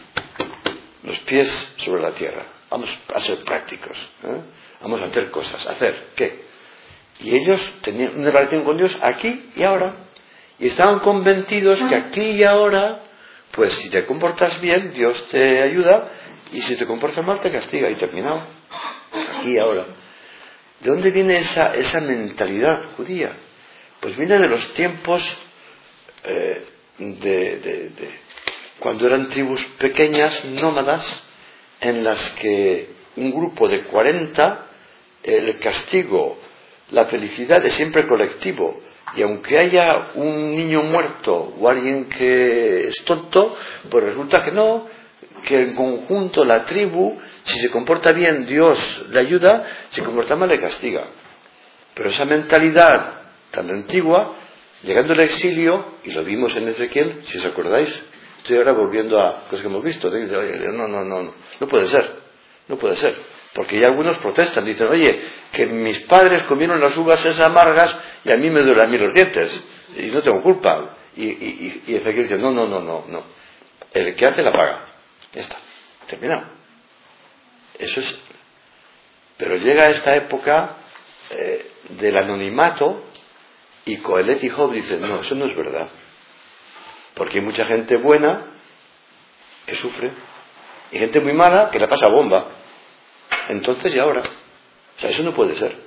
A: los pies sobre la tierra. Vamos a ser prácticos. ¿eh? Vamos a hacer cosas. ¿Hacer qué? Y ellos tenían una relación con Dios aquí y ahora. Y estaban convencidos que aquí y ahora, pues si te comportas bien, Dios te ayuda, y si te comportas mal, te castiga. Y terminado. Aquí y ahora. ¿De dónde viene esa, esa mentalidad judía? Pues viene de los tiempos eh, de, de, de cuando eran tribus pequeñas, nómadas, en las que un grupo de cuarenta, el castigo, la felicidad es siempre colectivo, y aunque haya un niño muerto o alguien que es tonto, pues resulta que no, que en conjunto la tribu, si se comporta bien, Dios le ayuda, si se comporta mal, le castiga. Pero esa mentalidad tan antigua, llegando al exilio, y lo vimos en Ezequiel, si os acordáis, estoy ahora volviendo a cosas que hemos visto, no, no, no, no, no puede ser, no puede ser, porque ya algunos protestan, dicen, oye, que mis padres comieron las uvas esas amargas y a mí me duelen a mí los dientes, y no tengo culpa, y, y, y Ezequiel dice, no, no, no, no, no, el que hace la paga, ya está, terminado. Eso es, pero llega esta época eh, del anonimato, y Coelet y Job dicen, no, eso no es verdad. Porque hay mucha gente buena que sufre, y gente muy mala que la pasa bomba. Entonces, ¿y ahora? O sea, eso no puede ser.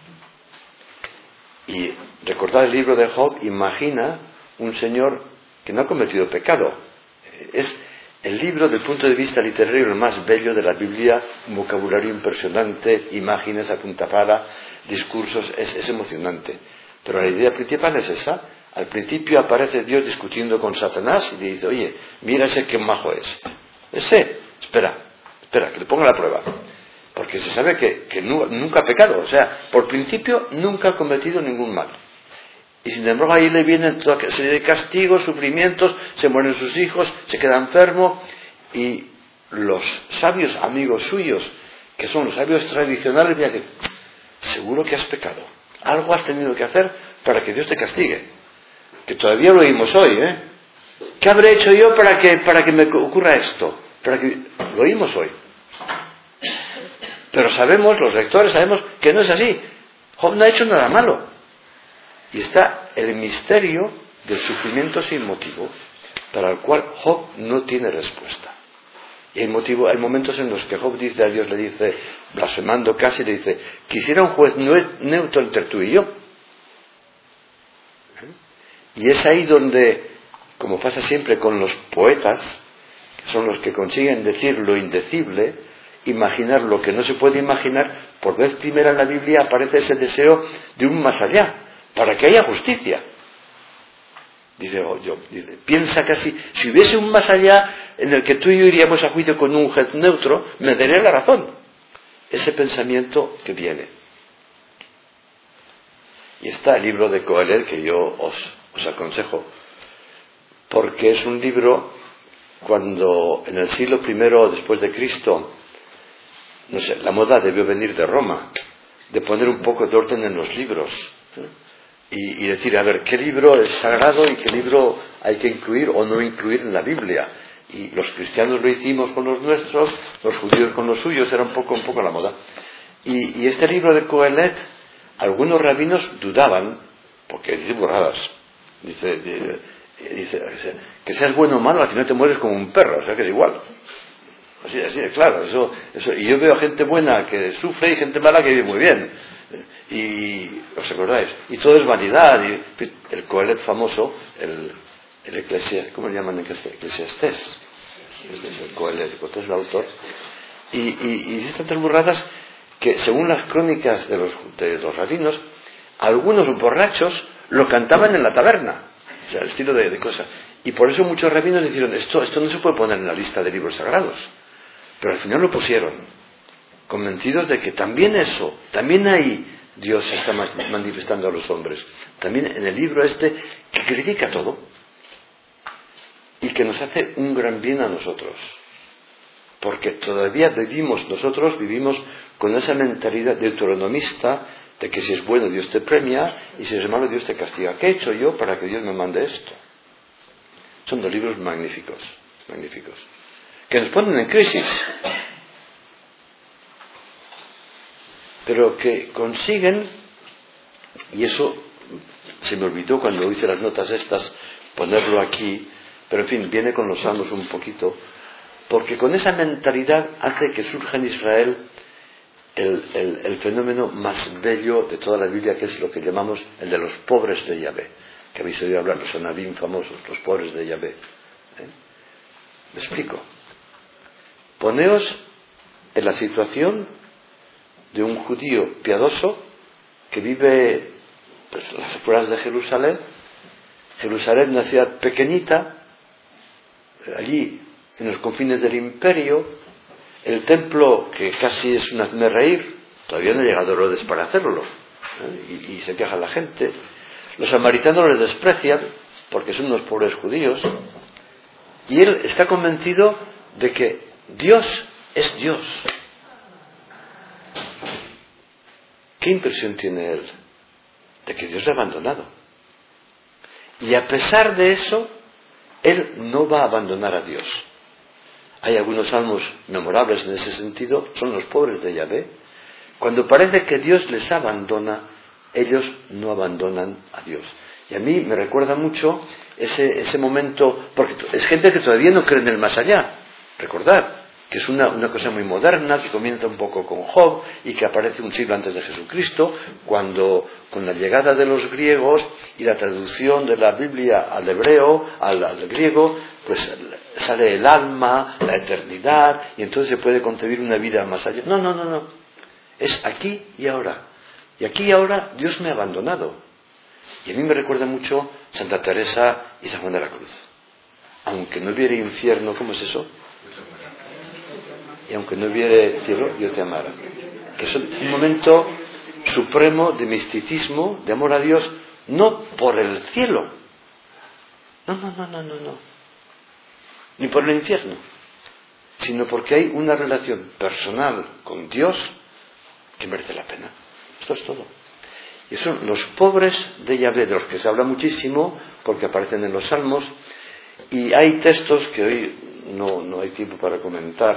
A: Y recordad el libro de Job, imagina un señor que no ha cometido pecado. Es el libro, desde el punto de vista literario, el más bello de la Biblia, un vocabulario impresionante, imágenes a punta pala, discursos, es, es emocionante. Pero la idea principal es esa. Al principio aparece Dios discutiendo con Satanás y le dice, oye, mira ese qué majo es. Ese, espera, espera, que le ponga la prueba. Porque se sabe que, que nu, nunca ha pecado. O sea, por principio nunca ha cometido ningún mal. Y sin embargo ahí le vienen toda una serie de castigos, sufrimientos, se mueren sus hijos, se queda enfermo. Y los sabios amigos suyos, que son los sabios tradicionales, le dicen, seguro que has pecado. Algo has tenido que hacer para que Dios te castigue. Que todavía lo oímos hoy, ¿eh? ¿Qué habré hecho yo para que, para que me ocurra esto? Para que... Lo oímos hoy. Pero sabemos, los lectores sabemos que no es así. Job no ha hecho nada malo. Y está el misterio del sufrimiento sin motivo, para el cual Job no tiene respuesta. Y hay, motivo, hay momentos en los que Job dice a Dios, le dice, blasfemando casi, le dice, quisiera un juez neutro entre tú y yo. Y es ahí donde, como pasa siempre con los poetas, que son los que consiguen decir lo indecible, imaginar lo que no se puede imaginar, por vez primera en la Biblia aparece ese deseo de un más allá, para que haya justicia. Dice, oh, yo, dice, piensa casi, si hubiese un más allá en el que tú y yo iríamos a juicio con un juez neutro, me daría la razón. Ese pensamiento que viene. Y está el libro de Coelet, que yo os, os aconsejo, porque es un libro cuando en el siglo primero después de Cristo, no sé, la moda debió venir de Roma, de poner un poco de orden en los libros, ¿eh? y, y decir, a ver, qué libro es sagrado y qué libro hay que incluir o no incluir en la Biblia. Y los cristianos lo hicimos con los nuestros, los judíos con los suyos, era un poco, un poco la moda. Y, y este libro de Kohelet, algunos rabinos dudaban, porque dice burradas. Dice, dice, dice, que seas bueno o malo, aquí no te mueres como un perro, o sea que es igual. Así, así, claro, eso, eso. Y yo veo gente buena que sufre y gente mala que vive muy bien. Y, ¿os acordáis? Y todo es vanidad. Y el Kohelet famoso, el, el Eclesiastés, ¿cómo le llaman en Eclesiastés? El Kohelet, este es el autor. Y, y, y dice tantas burradas que, según las crónicas de los, de los rabinos, algunos borrachos lo cantaban en la taberna. O sea, el estilo de, de cosas. Y por eso muchos rabinos dijeron, esto, esto no se puede poner en la lista de libros sagrados. Pero al final lo pusieron, convencidos de que también eso, también ahí Dios se está manifestando a los hombres. También en el libro este que critica todo y que nos hace un gran bien a nosotros. Porque todavía vivimos, nosotros vivimos con esa mentalidad deuteronomista de que si es bueno Dios te premia y si es malo Dios te castiga. ¿Qué he hecho yo para que Dios me mande esto? Son dos libros magníficos, magníficos, que nos ponen en crisis, pero que consiguen, y eso se me olvidó cuando hice las notas estas, ponerlo aquí, pero en fin, viene con los salmos un poquito, porque con esa mentalidad hace que surja en Israel el, el, el fenómeno más bello de toda la Biblia, que es lo que llamamos el de los pobres de Yahvé, que habéis oído hablar, los anabim famosos, los pobres de Yahvé. ¿Eh? ¿Me explico? Poneos en la situación de un judío piadoso que vive pues, en las afueras de Jerusalén. Jerusalén, una ciudad pequeñita, allí en los confines del imperio, el templo que casi es un hazme reír, todavía no ha llegado Herodes para hacerlo, ¿eh? y, y se queja la gente. Los samaritanos les desprecian porque son unos pobres judíos, y él está convencido de que Dios es Dios. ¿Qué impresión tiene él? De que Dios le ha abandonado. Y a pesar de eso, él no va a abandonar a Dios. Hay algunos salmos memorables en ese sentido, son los pobres de Yahvé. Cuando parece que Dios les abandona, ellos no abandonan a Dios. Y a mí me recuerda mucho ese, ese momento, porque es gente que todavía no cree en el más allá. Recordad que es una, una cosa muy moderna, que comienza un poco con Job y que aparece un siglo antes de Jesucristo, cuando con la llegada de los griegos y la traducción de la Biblia al hebreo, al, al griego, pues sale el alma, la eternidad, y entonces se puede concebir una vida más allá. No, no, no, no. Es aquí y ahora. Y aquí y ahora Dios me ha abandonado. Y a mí me recuerda mucho Santa Teresa y San Juan de la Cruz. Aunque no hubiera infierno, ¿cómo es eso? Y aunque no hubiera cielo, yo te amara. Que es un momento supremo de misticismo, de amor a Dios, no por el cielo. No, no, no, no, no, no. Ni por el infierno. Sino porque hay una relación personal con Dios que merece la pena. Esto es todo. Y son los pobres de Yahvé, de los que se habla muchísimo, porque aparecen en los salmos, y hay textos que hoy no, no hay tiempo para comentar.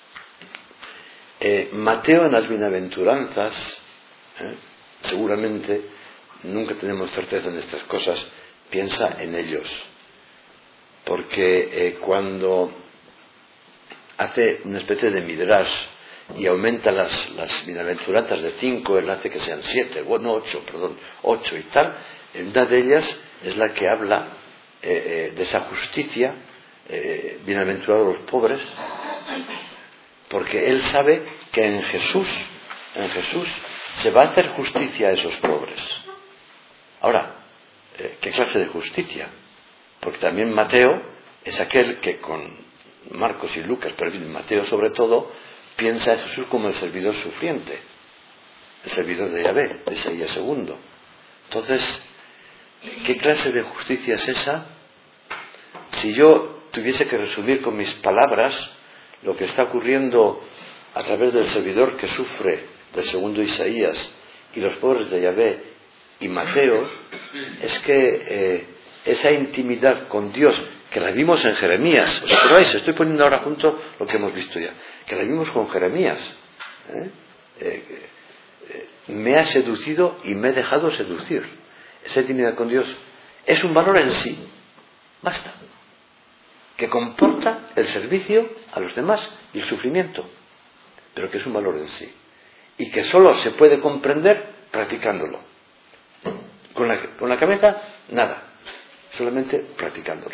A: Eh, Mateo en las bienaventuranzas, eh, seguramente, nunca tenemos certeza en estas cosas, piensa en ellos. Porque eh, cuando hace una especie de midrash, y aumenta las, las bienaventuranzas de cinco, él hace que sean siete, bueno, ocho, perdón, ocho y tal. En una de ellas es la que habla eh, eh, de esa justicia, eh, bienaventurados los pobres, porque él sabe que en Jesús, en Jesús se va a hacer justicia a esos pobres. Ahora, eh, ¿qué clase de justicia? Porque también Mateo es aquel que con Marcos y Lucas, pero en Mateo sobre todo, piensa a Jesús como el servidor sufriente, el servidor de Yahvé, de Isaías segundo. Entonces, ¿qué clase de justicia es esa? Si yo tuviese que resumir con mis palabras lo que está ocurriendo a través del servidor que sufre, del segundo Isaías, y los pobres de Yahvé y Mateo, es que eh, esa intimidad con Dios, que la vimos en Jeremías. ¿Os acordáis? Estoy poniendo ahora junto lo que hemos visto ya. Que la vimos con Jeremías. ¿eh? Eh, eh, me ha seducido y me he dejado seducir. Esa intimidad con Dios es un valor en sí. Basta. Que comporta el servicio a los demás y el sufrimiento. Pero que es un valor en sí. Y que solo se puede comprender practicándolo. Con la, con la cabeza, nada. Solamente practicándolo.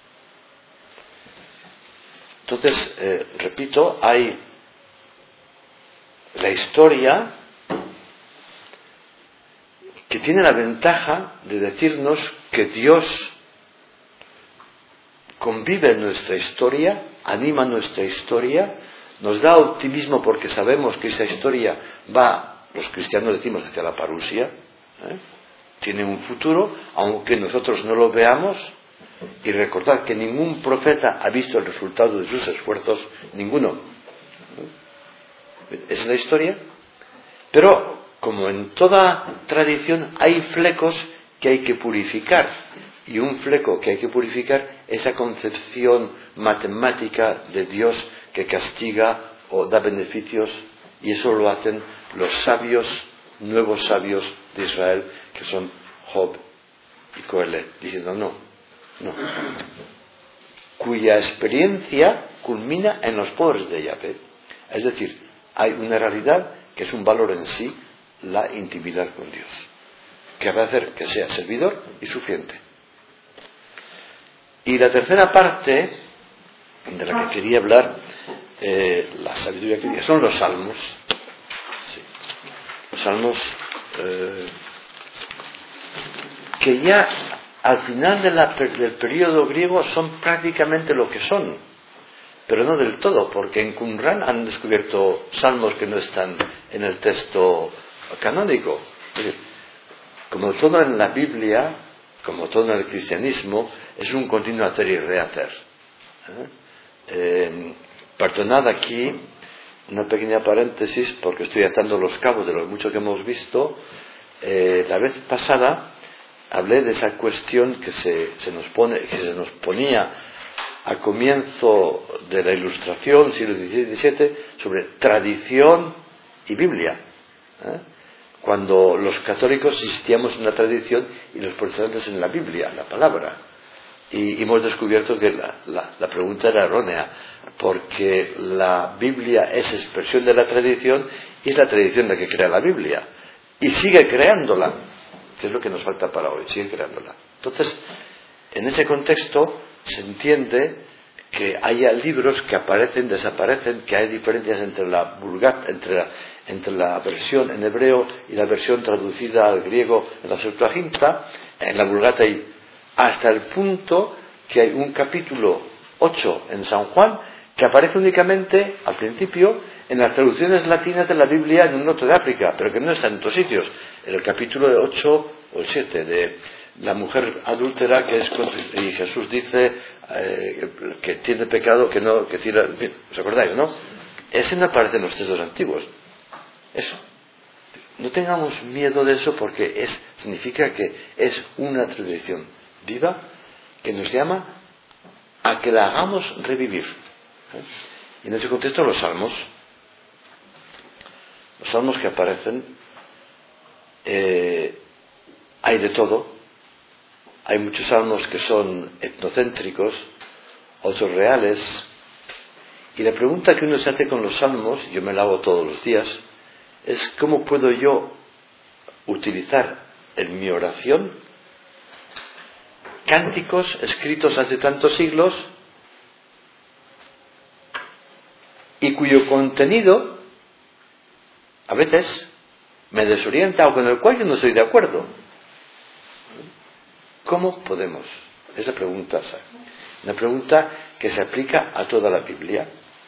A: Entonces, eh, repito, hay la historia que tiene la ventaja de decirnos que Dios convive en nuestra historia, anima nuestra historia, nos da optimismo porque sabemos que esa historia va, los cristianos decimos, hacia la parusia, ¿eh? Tiene un futuro, aunque nosotros no lo veamos, y recordad que ningún profeta ha visto el resultado de sus esfuerzos, ninguno. Esa es la historia. Pero, como en toda tradición, hay flecos que hay que purificar. Y un fleco que hay que purificar es esa concepción matemática de Dios que castiga o da beneficios, y eso lo hacen los sabios, nuevos sabios de Israel, que son Job y Coelet, diciendo no, no, cuya experiencia culmina en los pobres de Yahvé. Es decir, hay una realidad que es un valor en sí, la intimidad con Dios, que va a hacer que sea servidor y sufriente. Y la tercera parte de la que quería hablar, eh, la sabiduría que son los salmos. Sí. Los salmos eh, que ya al final de la, del periodo griego son prácticamente lo que son, pero no del todo, porque en Qumran han descubierto salmos que no están en el texto canónico. Como todo en la Biblia, como todo en el cristianismo, es un continuo hacer y rehacer. ¿Eh? Eh, perdonad aquí una pequeña paréntesis, porque estoy atando los cabos de lo mucho que hemos visto. Eh, la vez pasada hablé de esa cuestión que se, se nos pone, que se nos ponía al comienzo de la Ilustración, siglo dieciséis y diecisiete, sobre tradición y Biblia. ¿Eh? Cuando los católicos insistíamos en la tradición y los protestantes en la Biblia, la palabra. Y hemos descubierto que la, la, la pregunta era errónea, porque la Biblia es expresión de la tradición y es la tradición la que crea la Biblia. Y sigue creándola, que es lo que nos falta para hoy, sigue creándola. Entonces, en ese contexto se entiende que haya libros que aparecen, desaparecen, que hay diferencias entre la Vulgata, entre la, entre la versión en hebreo y la versión traducida al griego en la Septuaginta. En la Vulgata hay hasta el punto que hay un capítulo ocho en San Juan que aparece únicamente al principio en las traducciones latinas de la Biblia en un norte de África, pero que no está en otros sitios. En el capítulo ocho o el siete de la mujer adúltera, que es y Jesús dice eh, que tiene pecado, que no, que tira. ¿Os acordáis, no? Ese no aparece en los textos antiguos. Eso. No tengamos miedo de eso, porque es significa que es una tradición viva que nos llama a que la hagamos revivir. ¿Eh? Y en ese contexto los salmos, los salmos que aparecen, eh, hay de todo. Hay muchos salmos que son etnocéntricos, otros reales. Y la pregunta que uno se hace con los salmos, yo me la hago todos los días, es ¿cómo puedo yo utilizar en mi oración cánticos escritos hace tantos siglos y cuyo contenido a veces me desorienta o con el cual yo no estoy de acuerdo? ¿Cómo podemos? Es la pregunta, una pregunta que se aplica a toda la Biblia.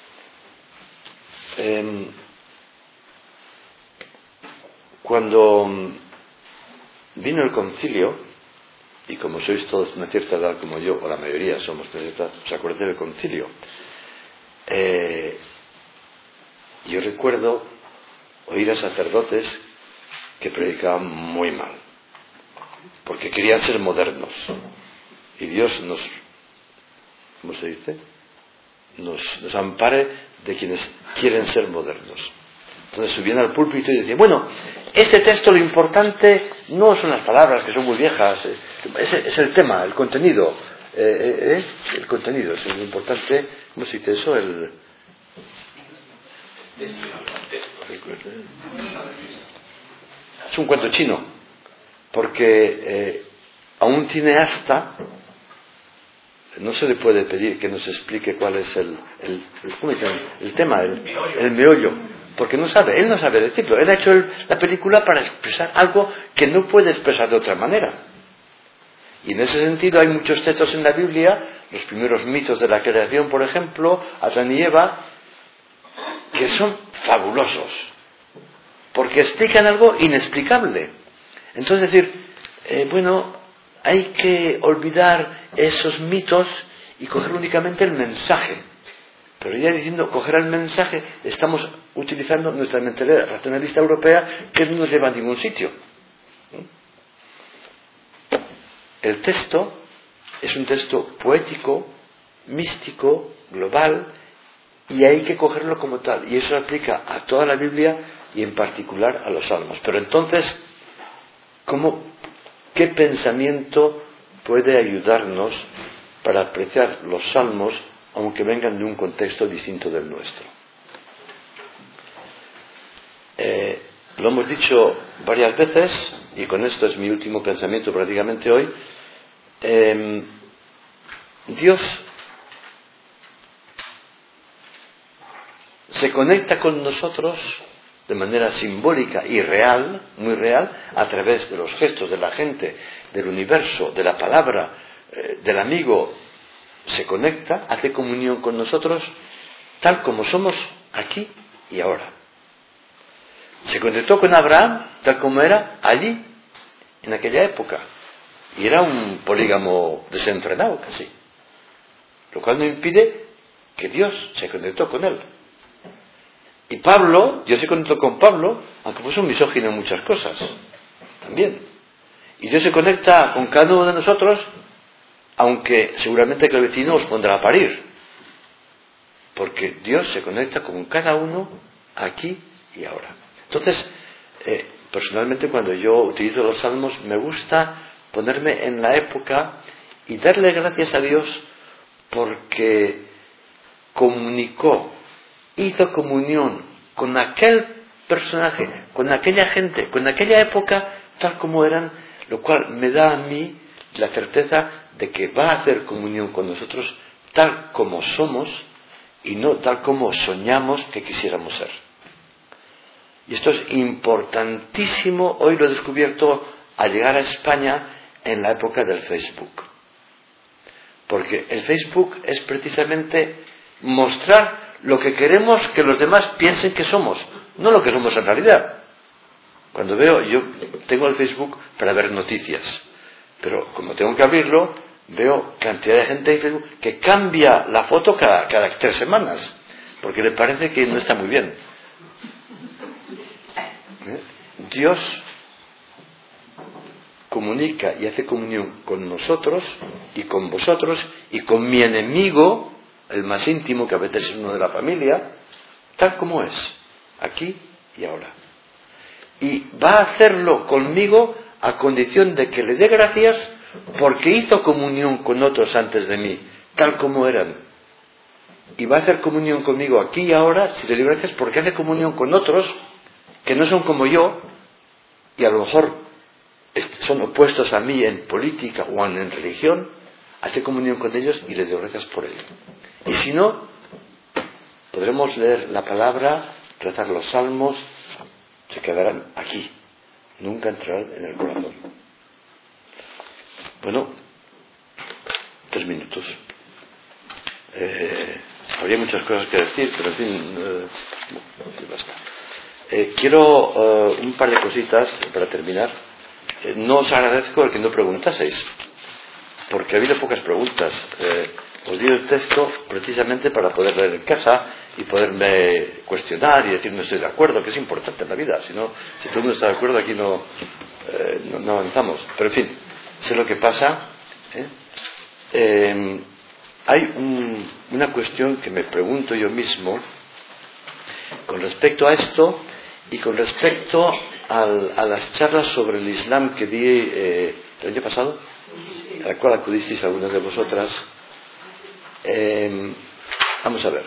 A: Eh, cuando vino el concilio, y como sois todos de una cierta edad como yo, o la mayoría somos de cierta edad, os acordáis del concilio. Eh, yo recuerdo oír a sacerdotes que predicaban muy mal, porque querían ser modernos, y Dios nos ¿cómo se dice? Nos, nos ampare de quienes quieren ser modernos. Entonces subían al púlpito y decían, bueno, este texto lo importante no son las palabras, que son muy viejas, es, es el tema, el contenido, eh, eh, el contenido, es lo importante. ¿Cómo se dice eso? El, es un cuento chino, porque eh, a un cineasta no se le puede pedir que nos explique cuál es el, el, el, ¿cómo dicen? el tema, el, el meollo, porque no sabe, él no sabe decirlo. Él ha hecho el, la película para expresar algo que no puede expresar de otra manera. Y en ese sentido hay muchos textos en la Biblia, los primeros mitos de la creación, por ejemplo, Adán y Eva, que son fabulosos, porque explican algo inexplicable. Entonces decir, eh, bueno, hay que olvidar esos mitos y coger únicamente el mensaje. Pero ya diciendo coger el mensaje, estamos utilizando nuestra mentalidad racionalista europea, que no nos lleva a ningún sitio. El texto es un texto poético, místico, global, y hay que cogerlo como tal. Y eso aplica a toda la Biblia y en particular a los Salmos. Pero entonces, ¿cómo, qué pensamiento puede ayudarnos para apreciar los Salmos, aunque vengan de un contexto distinto del nuestro? Eh, lo hemos dicho varias veces, y con esto es mi último pensamiento prácticamente hoy. Eh, Dios se conecta con nosotros de manera simbólica y real, muy real, a través de los gestos de la gente, del universo, de la palabra, eh, del amigo. Se conecta, hace comunión con nosotros, tal como somos aquí y ahora. Se conectó con Abraham, tal como era allí, en aquella época. Y era un polígamo desenfrenado casi. Lo cual no impide que Dios se conectó con él. Y Pablo, Dios se conectó con Pablo, aunque puso un misógino en muchas cosas, también. Y Dios se conecta con cada uno de nosotros, aunque seguramente que el vecino os pondrá a parir. Porque Dios se conecta con cada uno aquí y ahora. Entonces, eh, personalmente cuando yo utilizo los salmos, me gusta ponerme en la época y darle gracias a Dios porque comunicó, hizo comunión con aquel personaje, con aquella gente, con aquella época, tal como eran, lo cual me da a mí la certeza de que va a hacer comunión con nosotros tal como somos y no tal como soñamos que quisiéramos ser. Y esto es importantísimo, hoy lo he descubierto al llegar a España en la época del Facebook. Porque el Facebook es precisamente mostrar lo que queremos que los demás piensen que somos, no lo que somos en realidad. Cuando veo, yo tengo el Facebook para ver noticias, pero como tengo que abrirlo, veo cantidad de gente de Facebook que cambia la foto cada, cada tres semanas, porque le parece que no está muy bien. ¿Eh? Dios comunica y hace comunión con nosotros y con vosotros y con mi enemigo, el más íntimo, que a veces es uno de la familia, tal como es, aquí y ahora. Y va a hacerlo conmigo a condición de que le dé gracias porque hizo comunión con otros antes de mí, tal como eran. Y va a hacer comunión conmigo aquí y ahora, si le doy gracias, porque hace comunión con otros que no son como yo y a lo mejor son opuestos a mí en política o en religión. Hace comunión con ellos y les doy gracias por ello. Y si no, podremos leer la palabra, rezar los salmos, se quedarán aquí, nunca entrarán en el corazón. Bueno, tres minutos. Eh, habría muchas cosas que decir, pero en fin, eh, no, basta. Eh, quiero eh, un par de cositas para terminar. Eh, no os agradezco el que no preguntaseis, porque ha habido pocas preguntas. Eh, os di el texto precisamente para poder leer en casa y poderme cuestionar y decir no estoy de acuerdo, que es importante en la vida. Si no, si todo el mundo está de acuerdo, aquí no, eh, no, no avanzamos. Pero en fin, sé lo que pasa. ¿eh? Eh, hay un, una cuestión que me pregunto yo mismo con respecto a esto y con respecto al, a las charlas sobre el Islam que di eh, el año pasado, a la cual acudisteis algunas de vosotras. Eh, vamos a ver.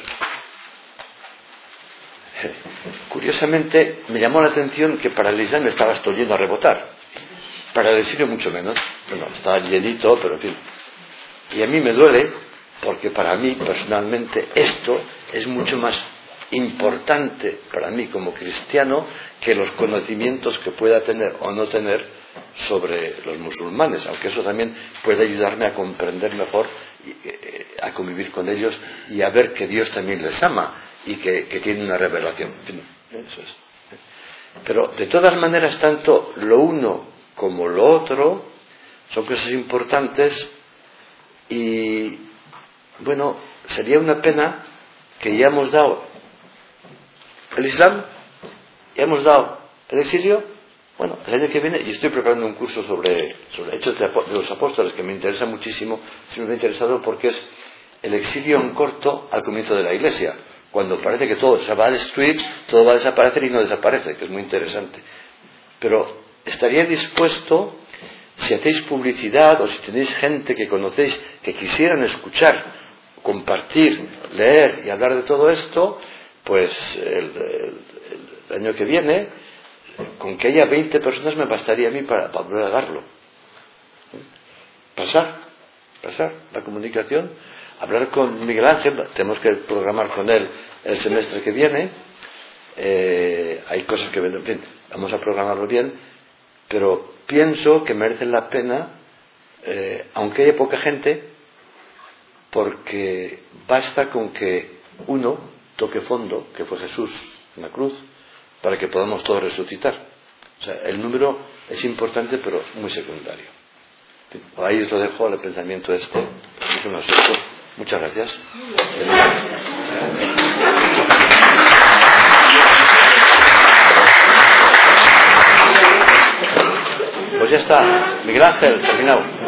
A: Curiosamente me llamó la atención que para el Islam estaba esto yendo a rebotar, para el Sirio mucho menos. Bueno, estaba llenito, pero en fin. Y a mí me duele porque para mí personalmente esto es mucho más importante para mí como cristiano que los conocimientos que pueda tener o no tener sobre los musulmanes, aunque eso también puede ayudarme a comprender mejor, a convivir con ellos y a ver que Dios también les ama y que, que tiene una revelación. Eso es. Pero de todas maneras, tanto lo uno como lo otro son cosas importantes y bueno, sería una pena que ya hemos dado el Islam, ya hemos dado el exilio. Bueno, el año que viene, y estoy preparando un curso sobre, sobre Hechos de los Apóstoles que me interesa muchísimo, siempre me ha interesado porque es el exilio en corto al comienzo de la Iglesia, cuando parece que todo se va a destruir, todo va a desaparecer y no desaparece, que es muy interesante. Pero estaría dispuesto, si hacéis publicidad o si tenéis gente que conocéis que quisieran escuchar, compartir, leer y hablar de todo esto, pues el, el, el año que viene, con que haya veinte personas me bastaría a mí para, para poder darlo. Pasar, pasar la comunicación, hablar con Miguel Ángel, tenemos que programar con él el semestre que viene, eh, hay cosas que, en fin, vamos a programarlo bien, pero pienso que merece la pena, eh, aunque haya poca gente, porque basta con que uno toque fondo, que fue Jesús en la cruz, para que podamos todos resucitar. O sea, el número es importante, pero muy secundario. Ahí os lo dejo, el pensamiento este. Es un asunto. Muchas gracias. Pues ya está. Miguel Ángel, terminado.